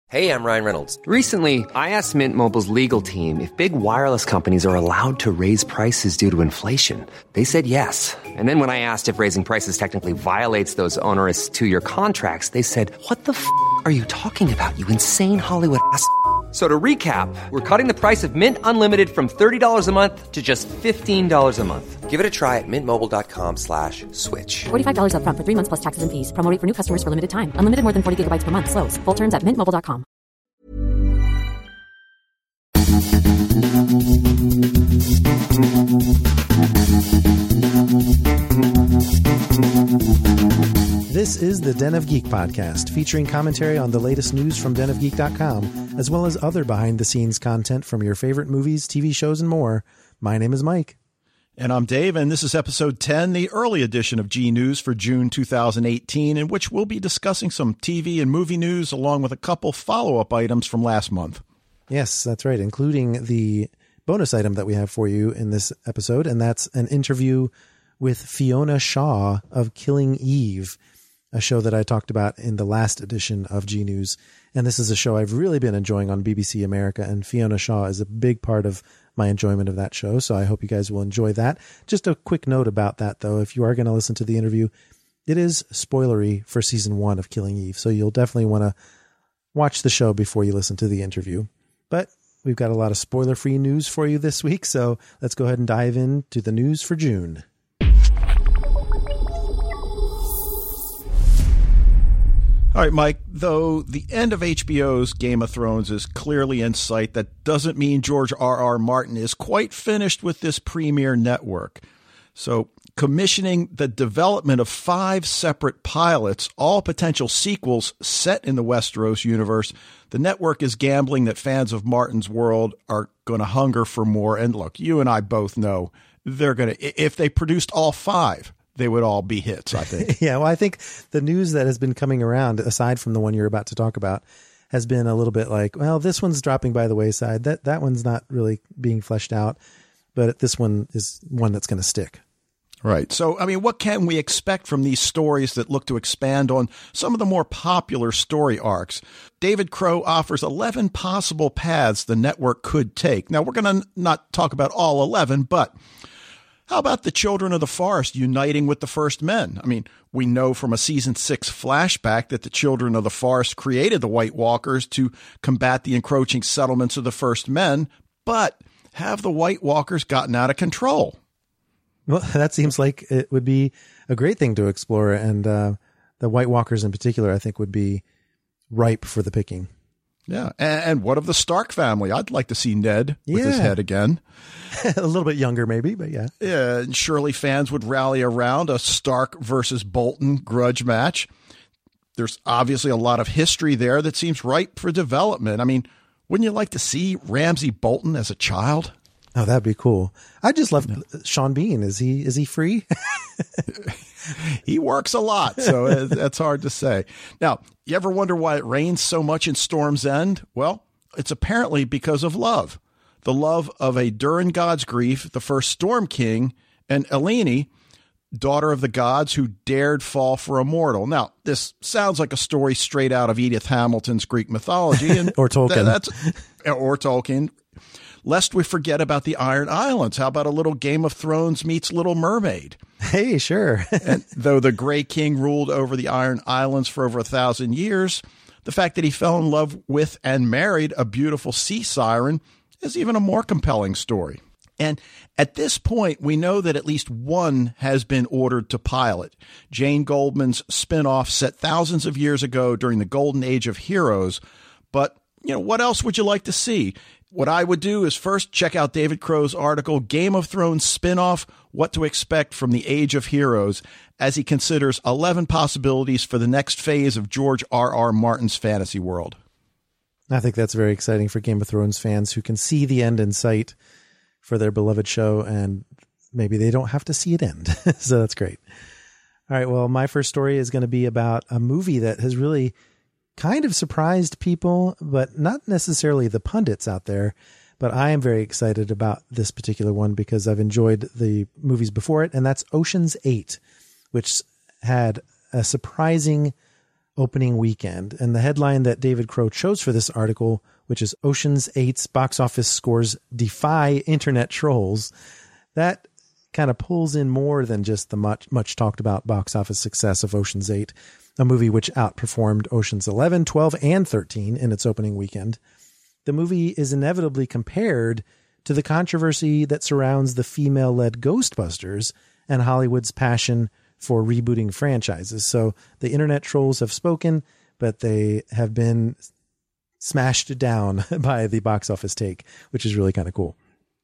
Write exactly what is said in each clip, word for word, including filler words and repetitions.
Hey, I'm Ryan Reynolds. Recently, I asked Mint Mobile's legal team if big wireless companies are allowed to raise prices due to inflation. They said yes. And then when I asked if raising prices technically violates those onerous two-year contracts, they said, what the f*** are you talking about, you insane Hollywood ass f- So to recap, we're cutting the price of Mint Unlimited from thirty dollars a month to just fifteen dollars a month. Give it a try at mintmobile.com slash switch. forty-five dollars up front for three months plus taxes and fees. Promo rate for new customers for limited time. Unlimited more than forty gigabytes per month. Slows full terms at mint mobile dot com. This is the Den of Geek podcast, featuring commentary on the latest news from den of geek dot com, as well as other behind-the-scenes content from your favorite movies, T V shows, and more. My name is Mike. And I'm Dave, and this is episode ten, the early edition of G News for June two thousand eighteen, in which we'll be discussing some T V and movie news along with a couple follow-up items from last month. Yes, that's right, including the bonus item that we have for you in this episode, and that's an interview with Fiona Shaw of Killing Eve, a show that I talked about in the last edition of G News. And this is a show I've really been enjoying on B B C America, and Fiona Shaw is a big part of my enjoyment of that show, so I hope you guys will enjoy that. Just a quick note about that, though. If you are going to listen to the interview, it is spoilery for season one of Killing Eve, so you'll definitely want to watch the show before you listen to the interview. But we've got a lot of spoiler-free news for you this week, so let's go ahead and dive into the news for June. All right, Mike, though the end of H B O's Game of Thrones is clearly in sight, that doesn't mean George R R. Martin is quite finished with this premiere network. So commissioning the development of five separate pilots, all potential sequels set in the Westeros universe, the network is gambling that fans of Martin's world are going to hunger for more. And look, you and I both know they're going to, if they produced all five, they would all be hits, I think. Yeah, well, I think the news that has been coming around, aside from the one you're about to talk about, has been a little bit like, well, this one's dropping by the wayside. That that one's not really being fleshed out, but this one is one that's going to stick. Right. So, I mean, what can we expect from these stories that look to expand on some of the more popular story arcs? David Crow offers eleven possible paths the network could take. Now, we're going to not talk about all eleven, but how about the Children of the Forest uniting with the First Men? I mean, we know from a season six flashback that the Children of the Forest created the White Walkers to combat the encroaching settlements of the First Men, but have the White Walkers gotten out of control? Well, that seems like it would be a great thing to explore, and uh, the White Walkers in particular, I think, would be ripe for the picking. Yeah. And, and what of the Stark family? I'd like to see Ned with yeah. his head again. A little bit younger, maybe, but yeah. Yeah. And surely fans would rally around a Stark versus Bolton grudge match. There's obviously a lot of history there that seems ripe for development. I mean, wouldn't you like to see Ramsay Bolton as a child? Oh, that'd be cool. I just love no. Sean Bean. Is he is he free? He works a lot, so that's hard to say. Now, you ever wonder why it rains so much in Storm's End? Well, it's apparently because of love. The love of a Durin god's grief, the first Storm King, and Eleni, daughter of the gods who dared fall for a mortal. Now, this sounds like a story straight out of Edith Hamilton's Greek mythology. And or Tolkien. Th- that's, or Tolkien. Lest we forget about the Iron Islands. How about a little Game of Thrones meets Little Mermaid? Hey, sure. And though the Grey King ruled over the Iron Islands for over a thousand years, the fact that he fell in love with and married a beautiful sea siren is even a more compelling story. And at this point, we know that at least one has been ordered to pilot. Jane Goldman's spinoff set thousands of years ago during the golden age of heroes. But, you know, what else would you like to see? What I would do is first check out David Crow's article, Game of Thrones Spinoff, What to Expect from the Age of Heroes, as he considers eleven possibilities for the next phase of George R R. Martin's fantasy world. I think that's very exciting for Game of Thrones fans who can see the end in sight for their beloved show, and maybe they don't have to see it end. So that's great. All right, well, my first story is going to be about a movie that has really kind of surprised people, but not necessarily the pundits out there. But I am very excited about this particular one because I've enjoyed the movies before it, and that's Ocean's Eight, which had a surprising opening weekend. And the headline that David Crow chose for this article, which is Ocean's eight's box office scores defy internet trolls, that kind of pulls in more than just the much, much talked about box office success of Ocean's eight, a movie which outperformed Ocean's eleven, twelve, and thirteen in its opening weekend. The movie is inevitably compared to the controversy that surrounds the female-led Ghostbusters and Hollywood's passion for rebooting franchises. So the internet trolls have spoken, but they have been smashed down by the box office take, which is really kind of cool.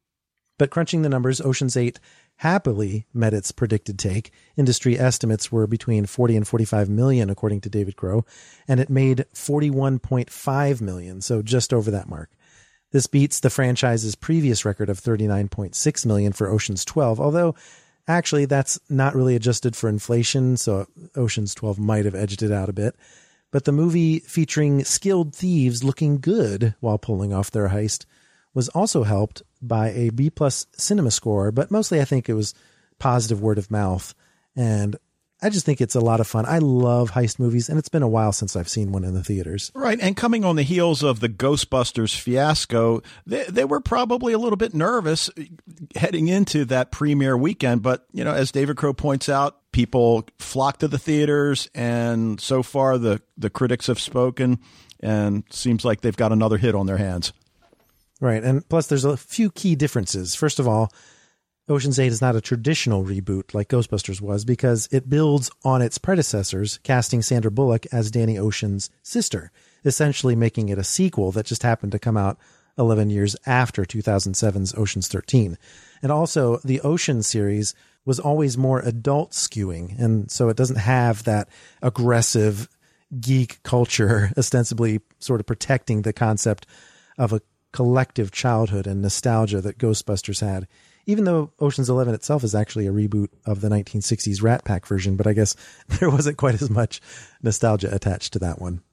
But crunching the numbers, Ocean's eight happily met its predicted take. Industry estimates were between forty and forty-five million, according to David Crow, and it made forty-one point five million, so just over that mark. This beats the franchise's previous record of thirty-nine point six million for Ocean's twelve, although actually that's not really adjusted for inflation, so Ocean's twelve might have edged it out a bit. But the movie, featuring skilled thieves looking good while pulling off their heist, was also helped by a B-plus cinema score, but mostly I think it was positive word of mouth. And I just think it's a lot of fun. I love heist movies, and it's been a while since I've seen one in the theaters. Right, and coming on the heels of the Ghostbusters fiasco, they, they were probably a little bit nervous heading into that premiere weekend. But, you know, as David Crow points out, people flock to the theaters, and so far the, the critics have spoken, and seems like they've got another hit on their hands. Right, and plus there's a few key differences. First of all, Ocean's eight is not a traditional reboot like Ghostbusters was, because it builds on its predecessors, casting Sandra Bullock as Danny Ocean's sister, essentially making it a sequel that just happened to come out eleven years after two thousand seven's Ocean's thirteen. And also, the Ocean series was always more adult skewing, and so it doesn't have that aggressive geek culture ostensibly sort of protecting the concept of a collective childhood and nostalgia that Ghostbusters had, even though Ocean's eleven itself is actually a reboot of the nineteen sixties Rat Pack version, but I guess there wasn't quite as much nostalgia attached to that one.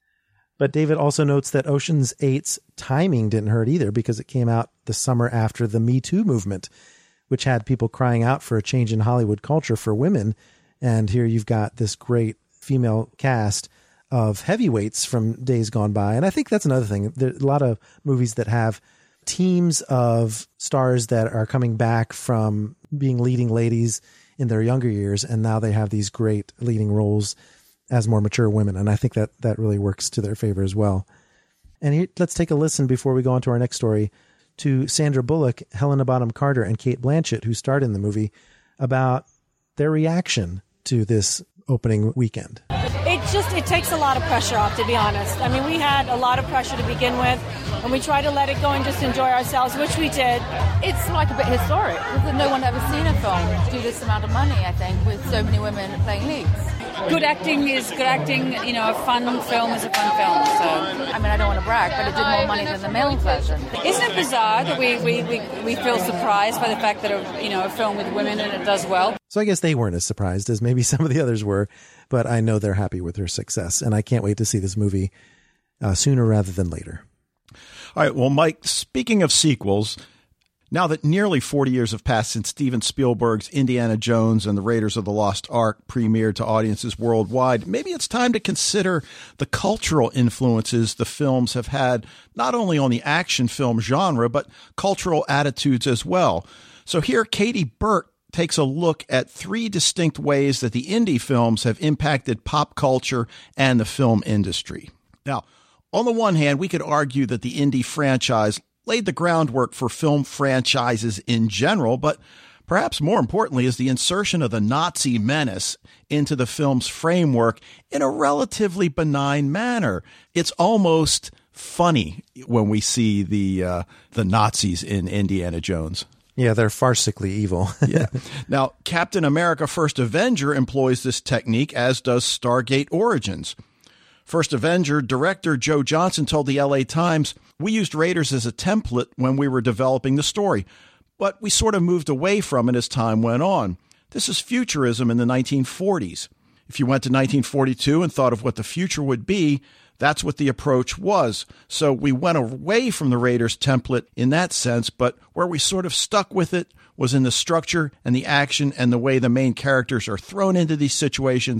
But David also notes that Ocean's eight's timing didn't hurt either, because it came out the summer after the Me Too movement, which had people crying out for a change in Hollywood culture for women. And here you've got this great female cast of heavyweights from days gone by. And I think that's another thing. There are a lot of movies that have teams of stars that are coming back from being leading ladies in their younger years, and now they have these great leading roles as more mature women. And I think that that really works to their favor as well. And here, let's take a listen before we go on to our next story to Sandra Bullock, Helena Bonham Carter, and Cate Blanchett, who starred in the movie, about their reaction to this opening weekend. It just, it takes a lot of pressure off, to be honest. I mean, we had a lot of pressure to begin with, and we tried to let it go and just enjoy ourselves, which we did. It's like a bit historic, because no one ever seen a film do this amount of money, I think, with so many women playing leads. Good acting is good acting. You know, a fun film is a fun film. So, I mean, I don't want to brag, but it did more money than the male version. Isn't it bizarre that we, we, we, we feel surprised by the fact that a, you know, a film with women and it does well? So I guess they weren't as surprised as maybe some of the others were, but I know they're happy with her success, and I can't wait to see this movie uh, sooner rather than later. All right. Well, Mike, speaking of sequels, now that nearly forty years have passed since Steven Spielberg's Indiana Jones and the Raiders of the Lost Ark premiered to audiences worldwide, maybe it's time to consider the cultural influences the films have had, not only on the action film genre, but cultural attitudes as well. So here, Katie Burt takes a look at three distinct ways that the indie films have impacted pop culture and the film industry. Now, on the one hand, we could argue that the indie franchise laid the groundwork for film franchises in general, but perhaps more importantly is the insertion of the Nazi menace into the film's framework in a relatively benign manner. It's almost funny when we see the uh, the Nazis in Indiana Jones. Yeah, they're farcically evil. Yeah. Now, Captain America First Avenger employs this technique, as does Stargate Origins. First Avenger director Joe Johnson told the L A Times, "We used Raiders as a template when we were developing the story, but we sort of moved away from it as time went on. This is futurism in the nineteen forties. If you went to nineteen forty-two and thought of what the future would be, that's what the approach was. So we went away from the Raiders template in that sense, but where we sort of stuck with it was in the structure and the action and the way the main characters are thrown into these situations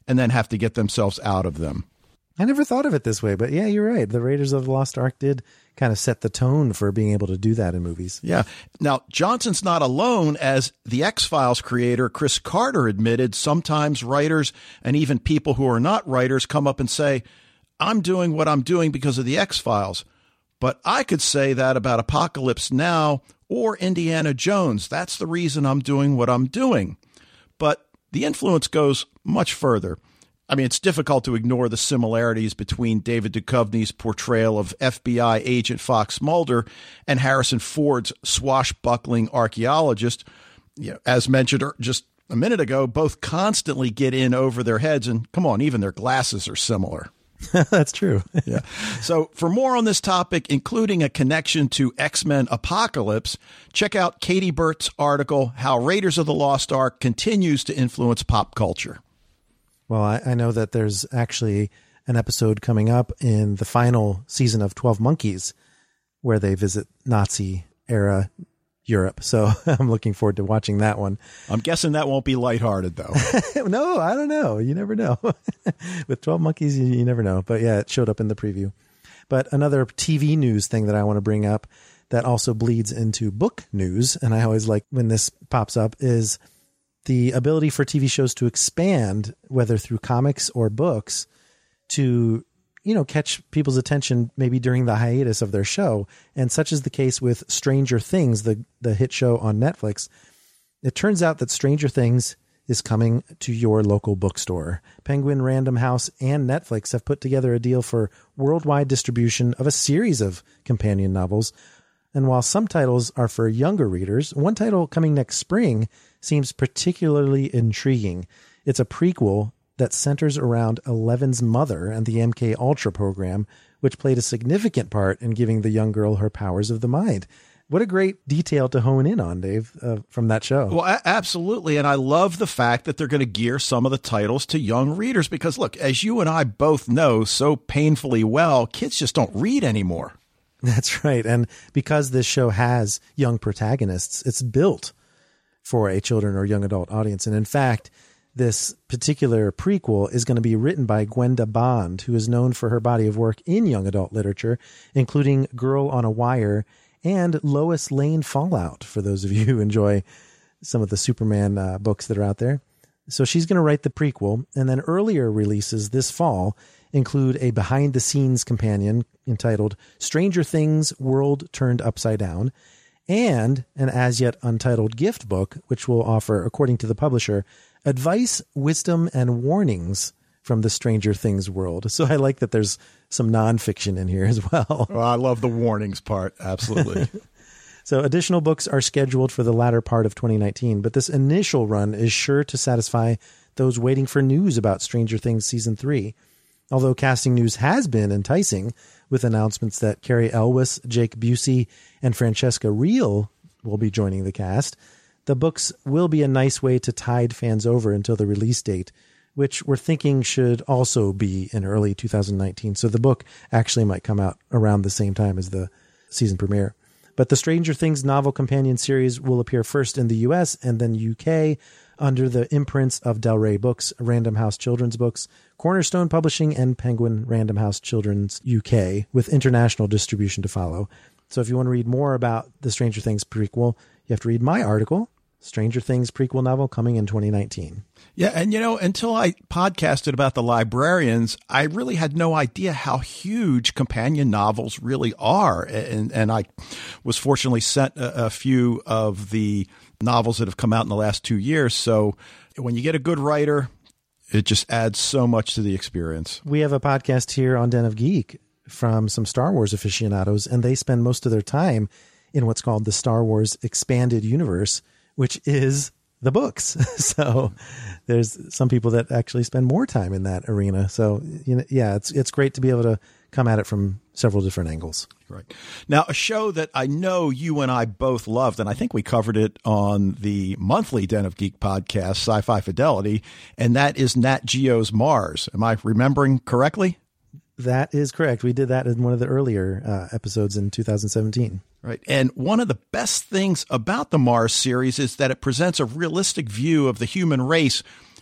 and then have to get themselves out of them. I never thought of it this way, but yeah, you're right. The Raiders of the Lost Ark did kind of set the tone for being able to do that in movies. Yeah. Now, Johnson's not alone, as the X-Files creator Chris Carter admitted. Sometimes writers and even people who are not writers come up and say, I'm doing what I'm doing because of the X-Files. But I could say that about Apocalypse Now or Indiana Jones. That's the reason I'm doing what I'm doing. But the influence goes much further. I mean, it's difficult to ignore the similarities between David Duchovny's portrayal of F B I agent Fox Mulder and Harrison Ford's swashbuckling archaeologist. You know, as mentioned just a minute ago, both constantly get in over their heads, and come on, even their glasses are similar. That's true. Yeah. So for more on this topic, including a connection to X-Men Apocalypse, check out Katie Burt's article, How Raiders of the Lost Ark Continues to Influence Pop Culture. Well, I, I know that there's actually an episode coming up in the final season of twelve Monkeys where they visit Nazi-era Europe. So I'm looking forward to watching that one. I'm guessing that won't be lighthearted, though. No, I don't know. You never know. With twelve Monkeys, you, you never know. But yeah, it showed up in the preview. But another T V news thing that I want to bring up that also bleeds into book news, and I always like when this pops up, is the ability for T V shows to expand, whether through comics or books, to, you know, catch people's attention maybe during the hiatus of their show. And such is the case with Stranger Things, the, the hit show on Netflix. It turns out that Stranger Things is coming to your local bookstore. Penguin, Random House, and Netflix have put together a deal for worldwide distribution of a series of companion novels. And while some titles are for younger readers, one title coming next spring seems particularly intriguing. It's a prequel that centers around Eleven's mother and the M K Ultra program, which played a significant part in giving the young girl her powers of the mind. What a great detail to hone in on, Dave, uh, from that show. Well, a- absolutely. And I love the fact that they're going to gear some of the titles to young readers because, look, as you and I both know so painfully well, kids just don't read anymore. That's right. And because this show has young protagonists, it's built for a children or young adult audience. And in fact, this particular prequel is going to be written by Gwenda Bond, who is known for her body of work in young adult literature, including Girl on a Wire and Lois Lane Fallout, for those of you who enjoy some of the Superman uh, books that are out there. So she's going to write the prequel, and then earlier releases this fall include a behind-the-scenes companion entitled Stranger Things World Turned Upside Down, and an as-yet untitled gift book, which will offer, according to the publisher, advice, wisdom, and warnings from the Stranger Things world. So I like that there's some nonfiction in here as well. Well, I love the warnings part. Absolutely. So additional books are scheduled for the latter part of twenty nineteen, but this initial run is sure to satisfy those waiting for news about Stranger Things Season three. Although casting news has been enticing, with announcements that Carrie Elwes, Jake Busey, and Francesca Reel will be joining the cast, the books will be a nice way to tide fans over until the release date, which we're thinking should also be in early two thousand nineteen. So the book actually might come out around the same time as the season premiere. But the Stranger Things novel companion series will appear first in the U S and then U K under the imprints of Del Rey Books, Random House Children's Books, Cornerstone Publishing, and Penguin Random House Children's U K, with international distribution to follow. So if you want to read more about the Stranger Things prequel, you have to read my article, Stranger Things prequel novel coming in twenty nineteen. Yeah, and you know, until I podcasted about the librarians, I really had no idea how huge companion novels really are. And and I was fortunately sent a, a few of the novels that have come out in the last two years. So when you get a good writer, it just adds so much to the experience. We have a podcast here on Den of Geek from some Star Wars aficionados, and they spend most of their time in what's called the Star Wars Expanded Universe, which is the books. So there's some people that actually spend more time in that arena. So, you know, yeah, it's it's great to be able to come at it from several different angles. Right. Now, a show that I know you and I both loved, and I think we covered it on the monthly Den of Geek podcast, Sci-Fi Fidelity, and that is Nat Geo's Mars. Am I remembering correctly? That is correct. We did that in one of the earlier uh, episodes in two thousand seventeen. Right. And one of the best things about the Mars series is that it presents a realistic view of the human race,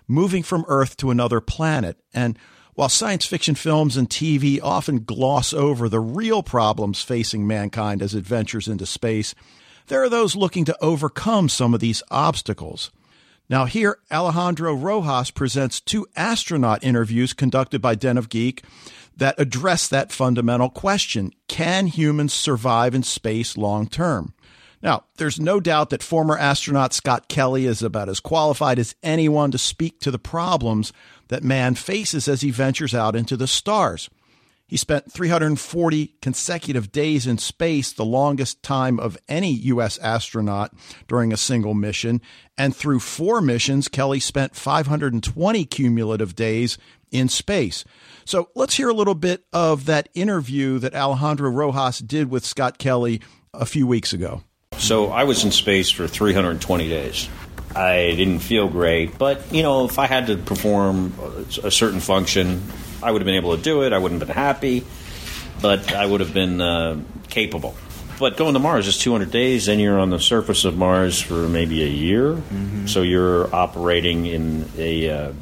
moving from Earth to another planet. And while science fiction films and T V often gloss over the real problems facing mankind as it ventures into space, there are those looking to overcome some of these obstacles. Now here, Alejandro Rojas presents two astronaut interviews conducted by Den of Geek that address that fundamental question: can humans survive in space long term? Now, there's no doubt that former astronaut Scott Kelly is about as qualified as anyone to speak to the problems that man faces as he ventures out into the stars. He spent three hundred forty consecutive days in space, the longest time of any U S astronaut during a single mission. And through four missions, Kelly spent five hundred twenty cumulative days in space. So let's hear a little bit of that interview that Alejandro Rojas did with Scott Kelly a few weeks ago. So I was in space for three hundred twenty days. I didn't feel great, but, you know, if I had to perform a certain function, I would have been able to do it. I wouldn't have been happy, but I would have been uh, capable. But going to Mars is two hundred days, and you're on the surface of Mars for maybe a year. Mm-hmm. So you're operating in a uh,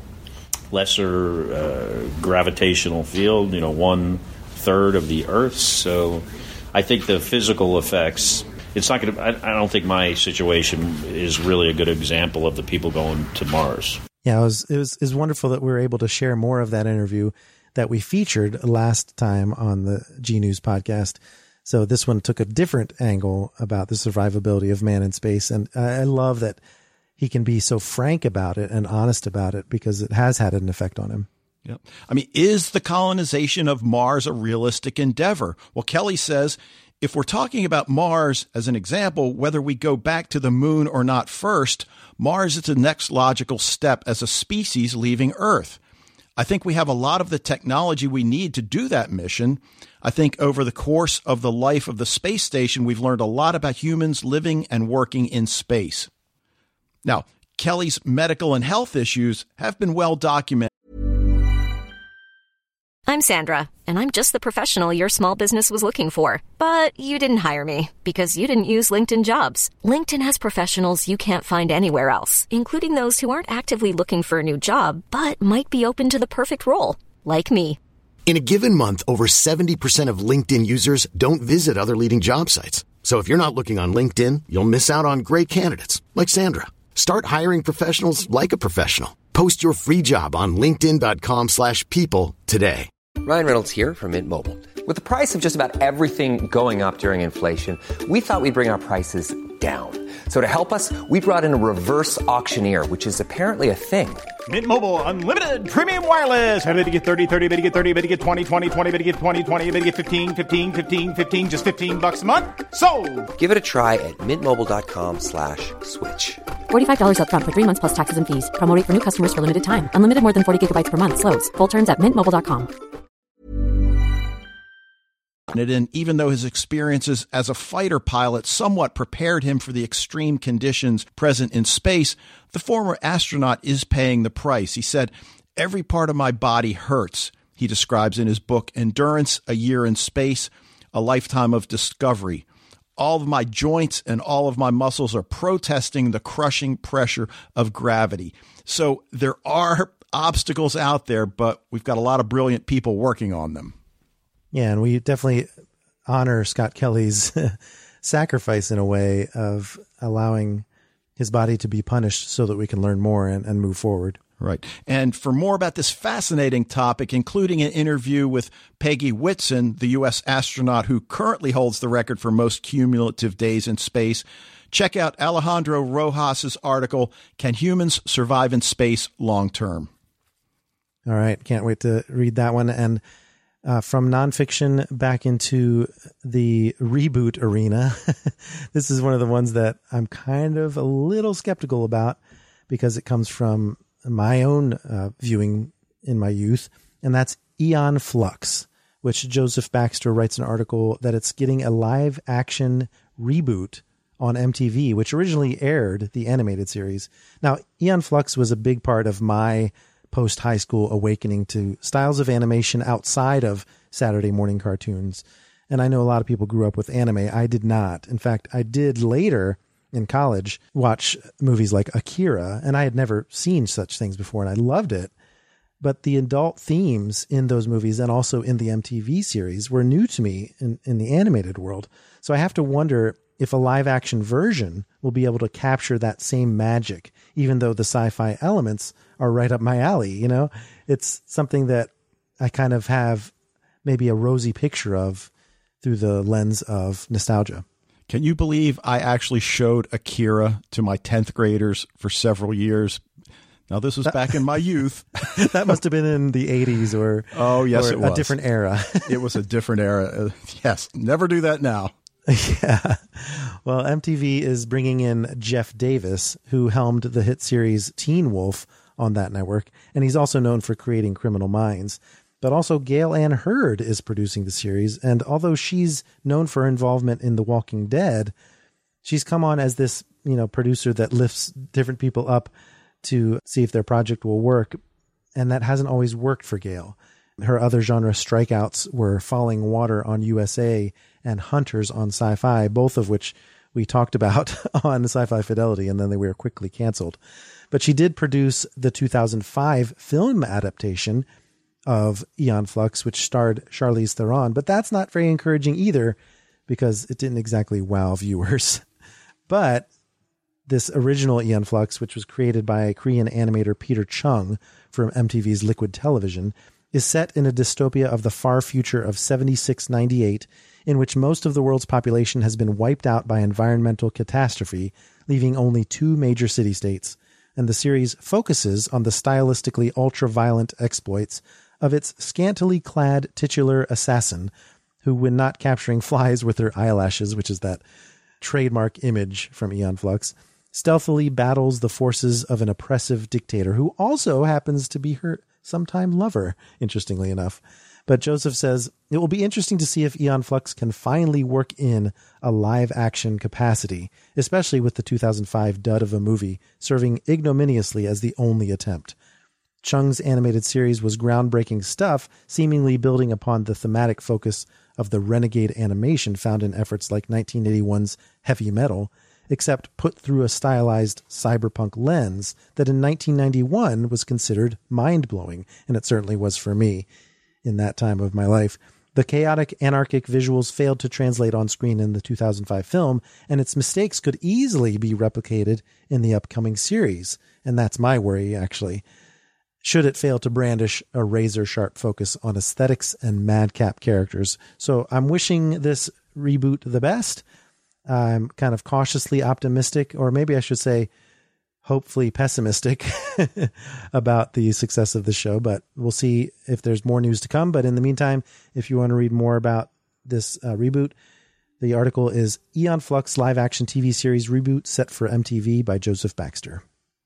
lesser uh, gravitational field, you know, one third of the Earth's. So I think the physical effects... It's not going to. I don't think my situation is really a good example of the people going to Mars. Yeah, it was, it was, it was wonderful that we were able to share more of that interview that we featured last time on the G News podcast. So this one took a different angle about the survivability of man in space. And I love that he can be so frank about it and honest about it, because it has had an effect on him. Yep. I mean, is the colonization of Mars a realistic endeavor? Well, Kelly says, if we're talking about Mars as an example, whether we go back to the moon or not first, Mars is the next logical step as a species leaving Earth. I think we have a lot of the technology we need to do that mission. I think over the course of the life of the space station, we've learned a lot about humans living and working in space. Now, Kelly's medical and health issues have been well documented. I'm Sandra, and I'm just the professional your small business was looking for. But you didn't hire me because you didn't use LinkedIn Jobs. LinkedIn has professionals you can't find anywhere else, including those who aren't actively looking for a new job, but might be open to the perfect role, like me. In a given month, over seventy percent of LinkedIn users don't visit other leading job sites. So if you're not looking on LinkedIn, you'll miss out on great candidates like Sandra. Start hiring professionals like a professional. Post your free job on linkedin dot com slash people today. Ryan Reynolds here from Mint Mobile. With the price of just about everything going up during inflation, we thought we'd bring our prices down. So to help us, we brought in a reverse auctioneer, which is apparently a thing. Mint Mobile Unlimited Premium Wireless. How to get thirty, thirty, how to get thirty, how to get twenty, twenty, twenty, how to get twenty, twenty, how to get fifteen, fifteen, fifteen, fifteen, just fifteen bucks a month? Sold! Give it a try at mintmobile.com slash switch. forty-five dollars up front for three months plus taxes and fees. Promo rate for new customers for limited time. Unlimited more than forty gigabytes per month. Slows full terms at mint mobile dot com. And even though his experiences as a fighter pilot somewhat prepared him for the extreme conditions present in space, the former astronaut is paying the price. He said, "Every part of my body hurts," he describes in his book, Endurance, A Year in Space, A Lifetime of Discovery. All of my joints and all of my muscles are protesting the crushing pressure of gravity. So there are obstacles out there, but we've got a lot of brilliant people working on them. Yeah, and we definitely honor Scott Kelly's sacrifice in a way of allowing his body to be punished so that we can learn more and, and move forward. Right. And for more about this fascinating topic, including an interview with Peggy Whitson, the U S astronaut who currently holds the record for most cumulative days in space, check out Alejandro Rojas's article, Can Humans Survive in Space Long Term? All right. Can't wait to read that one. And Uh, from nonfiction back into the reboot arena. This is one of the ones that I'm kind of a little skeptical about because it comes from my own uh, viewing in my youth, and that's Aeon Flux, which Joseph Baxter writes an article that it's getting a live action reboot on M T V, which originally aired the animated series. Now, Aeon Flux was a big part of my post-high school awakening to styles of animation outside of Saturday morning cartoons. And I know a lot of people grew up with anime. I did not. In fact, I did later in college, watch movies like Akira, and I had never seen such things before, and I loved it. But the adult themes in those movies and also in the M T V series were new to me in, in the animated world. So I have to wonder if a live action version will be able to capture that same magic, even though the sci-fi elements are right up my alley. You know, it's something that I kind of have maybe a rosy picture of through the lens of nostalgia. Can you believe I actually showed Akira to my tenth graders for several years? Now, this was back in my youth. That must have been in the eighties or, oh, yes, or it was a different era. It was a different era. Uh, yes, never do that now. Yeah. Well, M T V is bringing in Jeff Davis, who helmed the hit series Teen Wolf on that network, and he's also known for creating Criminal Minds. But also Gail Ann Hurd is producing the series, and although she's known for her involvement in The Walking Dead, she's come on as this, you know, producer that lifts different people up to see if their project will work, and that hasn't always worked for Gail. Her other genre strikeouts were Falling Water on U S A and Hunters on Sci-Fi, both of which we talked about on Sci-Fi Fidelity, and then they were quickly canceled. But she did produce the two thousand five film adaptation of Aeon Flux, which starred Charlize Theron, but that's not very encouraging either because it didn't exactly wow viewers. But this original Aeon Flux, which was created by Korean animator Peter Chung from M T V's Liquid Television, is set in a dystopia of the far future of seventy-six ninety-eight, in which most of the world's population has been wiped out by environmental catastrophe, leaving only two major city-states. And the series focuses on the stylistically ultra-violent exploits of its scantily clad titular assassin, who, when not capturing flies with her eyelashes, which is that trademark image from Aeon Flux, stealthily battles the forces of an oppressive dictator who also happens to be her sometime lover, interestingly enough. But Joseph says it will be interesting to see if Aeon Flux can finally work in a live action capacity, especially with the two thousand five dud of a movie serving ignominiously as the only attempt. Chung's animated series was groundbreaking stuff, seemingly building upon the thematic focus of the renegade animation found in efforts like nineteen eighty-one's Heavy Metal, except put through a stylized cyberpunk lens that in nineteen ninety-one was considered mind-blowing, and it certainly was for me in that time of my life. The chaotic, anarchic visuals failed to translate on screen in the two thousand five film, and its mistakes could easily be replicated in the upcoming series, and that's my worry, actually. Should it fail to brandish a razor-sharp focus on aesthetics and madcap characters. So I'm wishing this reboot the best. I'm kind of cautiously optimistic, or maybe I should say hopefully pessimistic about the success of the show, but we'll see if there's more news to come. But in the meantime, if you want to read more about this uh, reboot, the article is Aeon Flux live action T V series reboot set for M T V by Joseph Baxter.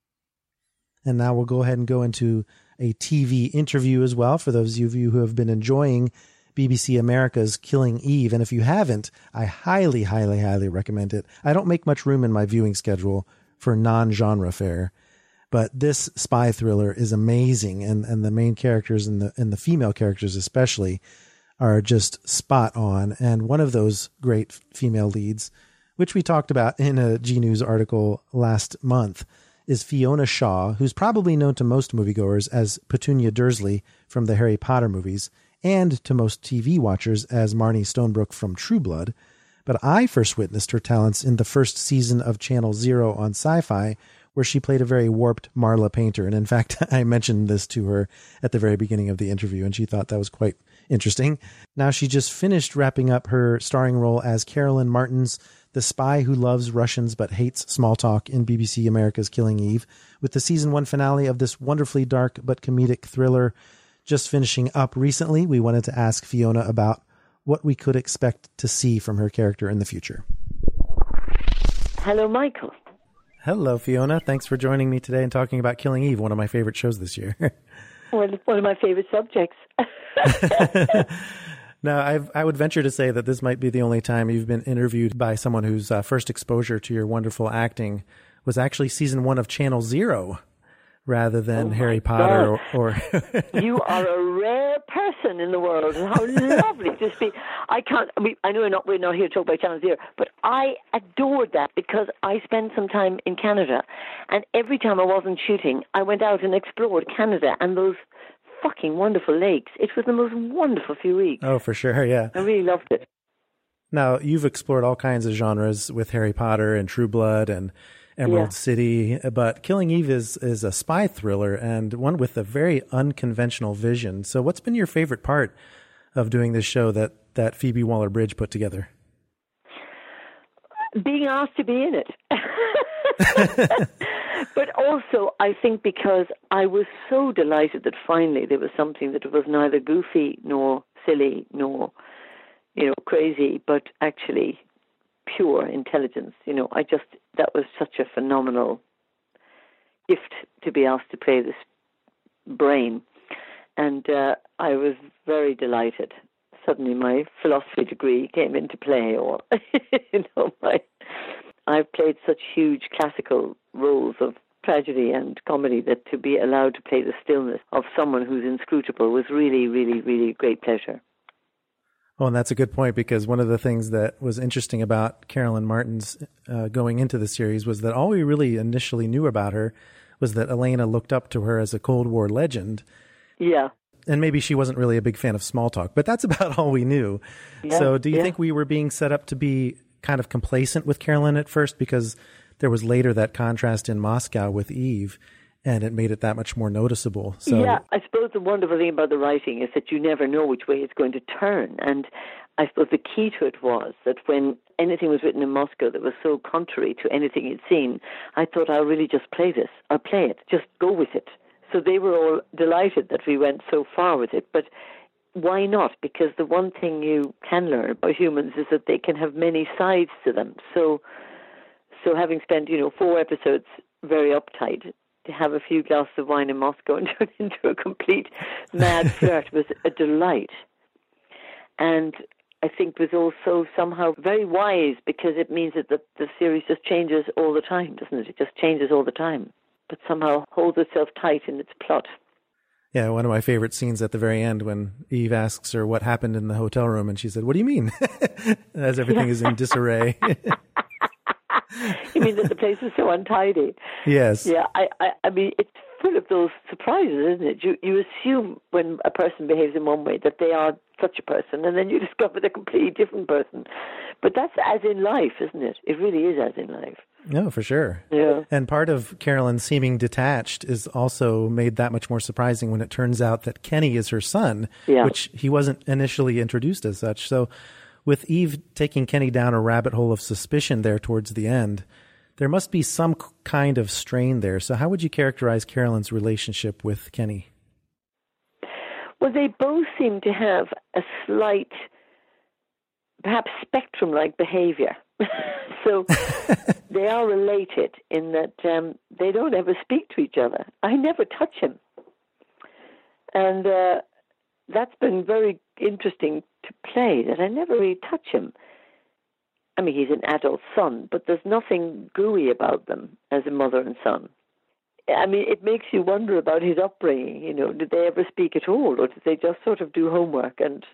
And now we'll go ahead and go into a T V interview as well for those of you who have been enjoying B B C America's Killing Eve. And if you haven't, I highly, highly, highly recommend it. I don't make much room in my viewing schedule for non-genre fare, but this spy thriller is amazing. And, and the main characters and the, and the female characters especially are just spot on. And one of those great female leads, which we talked about in a G News article last month, is Fiona Shaw, who's probably known to most moviegoers as Petunia Dursley from the Harry Potter movies, and to most T V watchers as Marnie Stonebrook from True Blood. But I first witnessed her talents in the first season of Channel Zero on Sci-Fi, where she played a very warped Marla Painter. And in fact, I mentioned this to her at the very beginning of the interview, and she thought that was quite interesting. Now she just finished wrapping up her starring role as Carolyn Martins, the spy who loves Russians but hates small talk in B B C America's Killing Eve, with the season one finale of this wonderfully dark but comedic thriller just finishing up recently. We wanted to ask Fiona about what we could expect to see from her character in the future. Hello, Michael. Hello, Fiona. Thanks for joining me today and talking about Killing Eve, one of my favorite shows this year. Well, one of my favorite subjects. Now, I've, I would venture to say that this might be the only time you've been interviewed by someone whose uh, first exposure to your wonderful acting was actually season one of Channel Zero, rather than oh Harry Potter. or, or You are a rare person in the world. How lovely to speak. I can't, I, mean, I know we're not, we're not here to talk about Channel Zero, but I adored that because I spent some time in Canada, and every time I wasn't shooting, I went out and explored Canada and those fucking wonderful lakes. It was the most wonderful few weeks. Oh, for sure, yeah. I really loved it. Now, you've explored all kinds of genres with Harry Potter and True Blood and Emerald Yeah. City, but Killing Eve is, is a spy thriller and one with a very unconventional vision. So what's been your favorite part of doing this show that, that Phoebe Waller-Bridge put together? Being asked to be in it. But also, I think because I was so delighted that finally there was something that was neither goofy nor silly nor, you know, crazy, but actually pure intelligence. You know, I just, that was such a phenomenal gift to be asked to play this brain. And uh, I was very delighted. Suddenly my philosophy degree came into play, or, you know, my, I've played such huge classical roles of tragedy and comedy that to be allowed to play the stillness of someone who's inscrutable was really, really, really a great pleasure. Oh, and that's a good point, because one of the things that was interesting about Carolyn Martin's uh, going into the series was that all we really initially knew about her was that Elena looked up to her as a Cold War legend. Yeah. And maybe she wasn't really a big fan of small talk, but that's about all we knew. Yeah, so do you yeah. think we were being set up to be kind of complacent with Carolyn at first, because there was later that contrast in Moscow with Eve, and it made it that much more noticeable? So yeah, I suppose the wonderful thing about the writing is that you never know which way it's going to turn. And I suppose the key to it was that when anything was written in Moscow that was so contrary to anything you'd seen, I thought, I'll really just play this. I'll play it. Just go with it. So they were all delighted that we went so far with it. But why not? Because the one thing you can learn about humans is that they can have many sides to them. So, so having spent, you know, four episodes very uptight, to have a few glasses of wine in Moscow and turn into a complete mad flirt was a delight. And I think was also somehow very wise, because it means that the, the series just changes all the time, doesn't it? It just changes all the time, but somehow holds itself tight in its plot. yeah, one of my favorite scenes at the very end when Eve asks her what happened in the hotel room, and she said, "What do you mean?" As everything is in disarray. You mean that the place is so untidy? Yes. Yeah, I, I, I mean, it's full of those surprises, isn't it? You, you assume when a person behaves in one way that they are such a person, and then you discover they're a completely different person. But that's as in life, isn't it? It really is as in life. No, for sure. Yeah. And part of Carolyn seeming detached is also made that much more surprising when it turns out that Kenny is her son, Yeah. which he wasn't initially introduced as such. So with Eve taking Kenny down a rabbit hole of suspicion there towards the end, there must be some k- kind of strain there. So how would you characterize Carolyn's relationship with Kenny? Well, they both seem to have a slight, perhaps spectrum-like behavior. So they are related in that um, they don't ever speak to each other. I never touch him. And uh, that's been very interesting to play, that I never really touch him. I mean, he's an adult son, but there's nothing gooey about them as a mother and son. I mean, it makes you wonder about his upbringing. You know, did they ever speak at all, or did they just sort of do homework and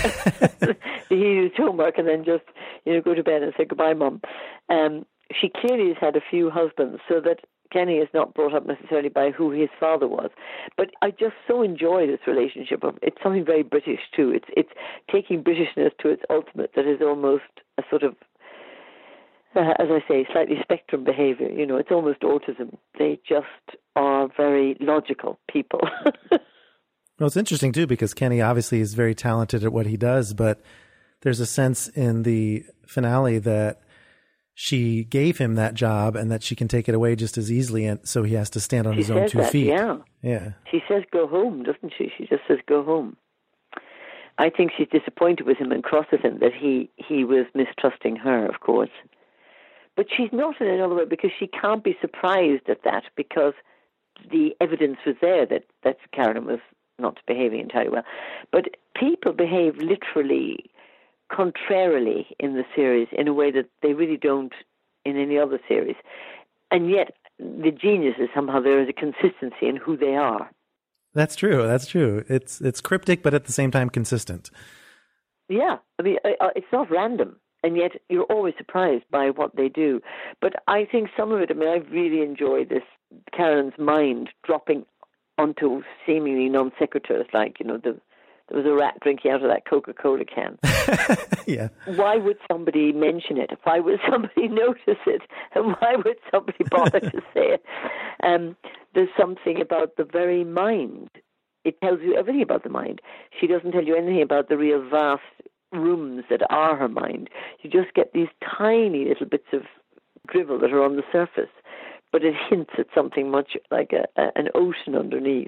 he used homework and then just, you know, go to bed and say goodbye, Mum? Um, she clearly has had a few husbands, so that Kenny is not brought up necessarily by who his father was. But I just so enjoy this relationship. Of, it's something very British too. It's it's taking Britishness to its ultimate. That is almost a sort of, Uh, as I say, slightly spectrum behavior. You know, it's almost autism. They just are very logical people. Well, it's interesting, too, because Kenny obviously is very talented at what he does, but there's a sense in the finale that she gave him that job and that she can take it away just as easily, and so he has to stand on she his own says two that, feet. Yeah. Yeah. She says go home, doesn't she? She just says go home. I think she's disappointed with him and cross with him that he, he was mistrusting her, of course. But she's not in another way, because she can't be surprised at that, because the evidence was there that, that Carolyn was not behaving entirely well. But people behave literally contrarily in the series in a way that they really don't in any other series. And yet the genius is somehow there is a consistency in who they are. That's true. That's true. It's it's cryptic, but at the same time consistent. Yeah, I mean, it's not random, and yet you're always surprised by what they do. But I think some of it, I mean, I really enjoy this, Carolyn's mind dropping onto seemingly non sequiturs, like, you know, the, there was a rat drinking out of that Coca-Cola can. Yeah. Why would somebody mention it? Why would somebody notice it? And why would somebody bother to say it? Um, there's something about the very mind. It tells you everything about the mind. She doesn't tell you anything about the real vast rooms that are her mind. You just get these tiny little bits of drivel that are on the surface, but it hints at something much like a, a, an ocean underneath.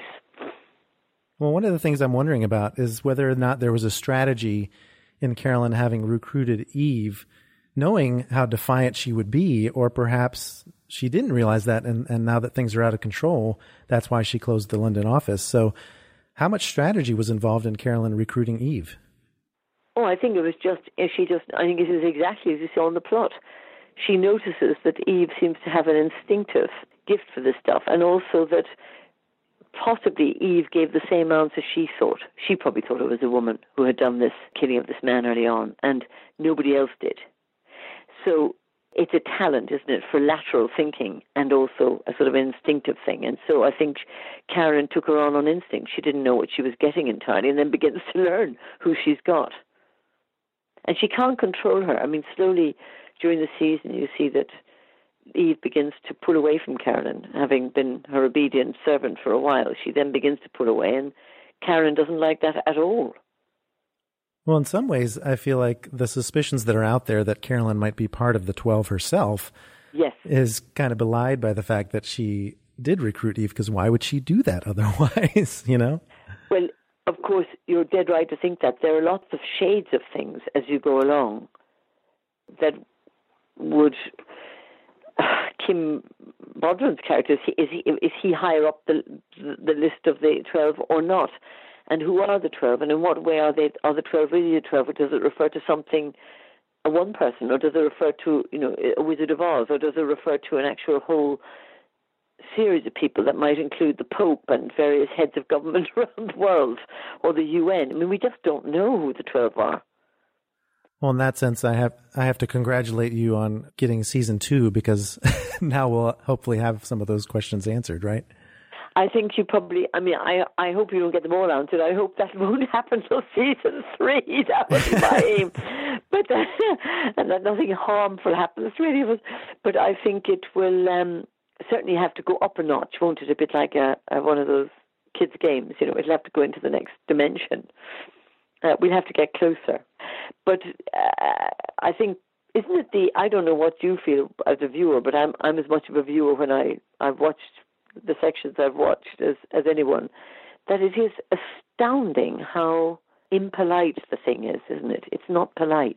Well, one of the things I'm wondering about is whether or not there was a strategy in Carolyn having recruited Eve, knowing how defiant she would be, or perhaps she didn't realize that, and, and now that things are out of control, that's why she closed the London office. So how much strategy was involved in Carolyn recruiting Eve? Oh, I think it was just, she just, I think it is exactly as you saw in the plot. She notices that Eve seems to have an instinctive gift for this stuff, and also that possibly Eve gave the same answer she thought. She probably thought it was a woman who had done this killing of this man early on, and nobody else did. So it's a talent, isn't it, for lateral thinking and also a sort of instinctive thing. And so I think Karen took her on on instinct. She didn't know what she was getting entirely, and then begins to learn who she's got. And she can't control her. I mean, slowly during the season you see that Eve begins to pull away from Carolyn, having been her obedient servant for a while. She then begins to pull away, and Karen doesn't like that at all. Well, in some ways, I feel like the suspicions that are out there that Carolyn might be part of the twelve herself yes. is kind of belied by the fact that she did recruit Eve, because why would she do that otherwise, you know? Well, of course, you're dead right to think that. There are lots of shades of things as you go along that would... Kim Bodron's character, is he, is he, is he higher up the, the list of the twelve or not? And who are the twelve? And in what way are they? Are the twelve really the twelve? Or does it refer to something, a one person? Or does it refer to, you know, a Wizard of Oz? Or does it refer to an actual whole series of people that might include the Pope and various heads of government around the world, or the U N? I mean, we just don't know who the twelve are. Well, in that sense, I have I have to congratulate you on getting season two, because now we'll hopefully have some of those questions answered, right? I think you probably, I mean, I I hope you don't get them all answered. I hope that won't happen till season three. That would be my aim. But, uh, and that nothing harmful happens to any of us. But I think it will um, certainly have to go up a notch, won't it? A bit like a, a, one of those kids' games, you know, it'll have to go into the next dimension. Uh, we'll have to get closer. But uh, I think, isn't it the, I don't know what you feel as a viewer, but I'm I'm as much of a viewer when I, I've watched the sections I've watched as, as anyone, that it is astounding how impolite the thing is, isn't it? It's not polite.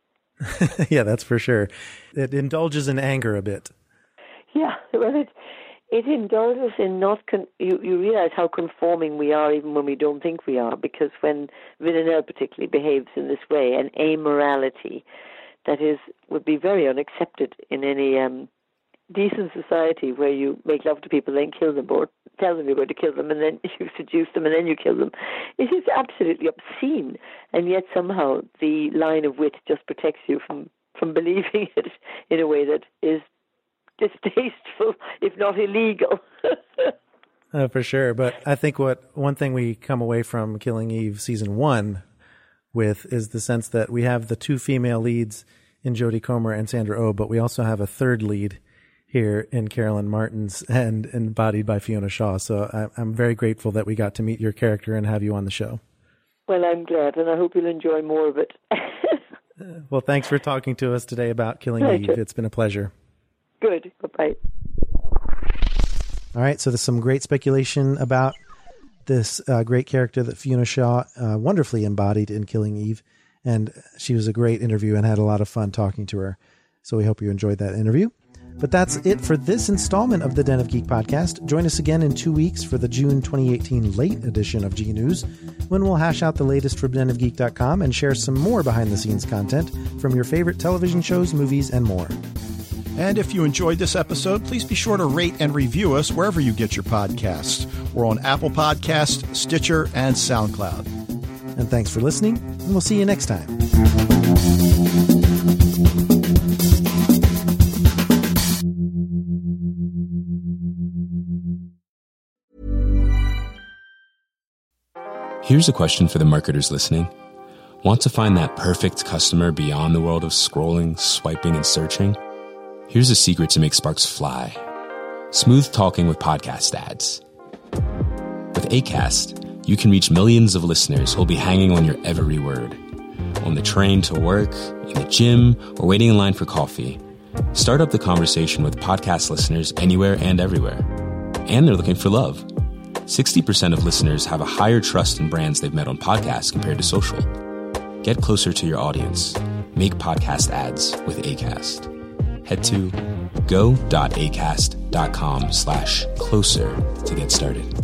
Yeah, that's for sure. It indulges in anger a bit. Yeah, well, it it indulges in not, con- you, you realize how conforming we are even when we don't think we are, because when Villanelle particularly behaves in this way, an amorality that is would be very unaccepted in any um, decent society where you make love to people, then kill them, or tell them you're going to kill them, and then you seduce them, and then you kill them. It is absolutely obscene, and yet somehow the line of wit just protects you from, from believing it in a way that is distasteful, if not illegal. uh, for sure. But I think what one thing we come away from Killing Eve season one with is the sense that we have the two female leads in Jodie Comer and Sandra Oh, but we also have a third lead here in Carolyn Martins, and embodied by Fiona Shaw. So I, I'm very grateful that we got to meet your character and have you on the show. Well, I'm glad, and I hope you'll enjoy more of it. Well, thanks for talking to us today about Killing Pleasure. Eve. It's been a pleasure. Good. Bye-bye. All right, so there's some great speculation about this uh, great character that Fiona Shaw uh, wonderfully embodied in Killing Eve, and she was a great interview and had a lot of fun talking to her. So we hope you enjoyed that interview. But that's it for this installment of the Den of Geek podcast. Join us again in two weeks for the June twenty eighteen late edition of G News, when we'll hash out the latest from den of geek dot com and share some more behind-the-scenes content from your favorite television shows, movies, and more. And if you enjoyed this episode, please be sure to rate and review us wherever you get your podcasts. We're on Apple Podcasts, Stitcher, and SoundCloud. And thanks for listening, and we'll see you next time. Here's a question for the marketers listening. Want to find that perfect customer beyond the world of scrolling, swiping, and searching? Here's a secret to make sparks fly. Smooth talking with podcast ads. With Acast, you can reach millions of listeners who'll be hanging on your every word. On the train to work, in the gym, or waiting in line for coffee. Start up the conversation with podcast listeners anywhere and everywhere. And they're looking for love. sixty percent of listeners have a higher trust in brands they've met on podcasts compared to social. Get closer to your audience. Make podcast ads with Acast. Head to go.acast.com slash closer to get started.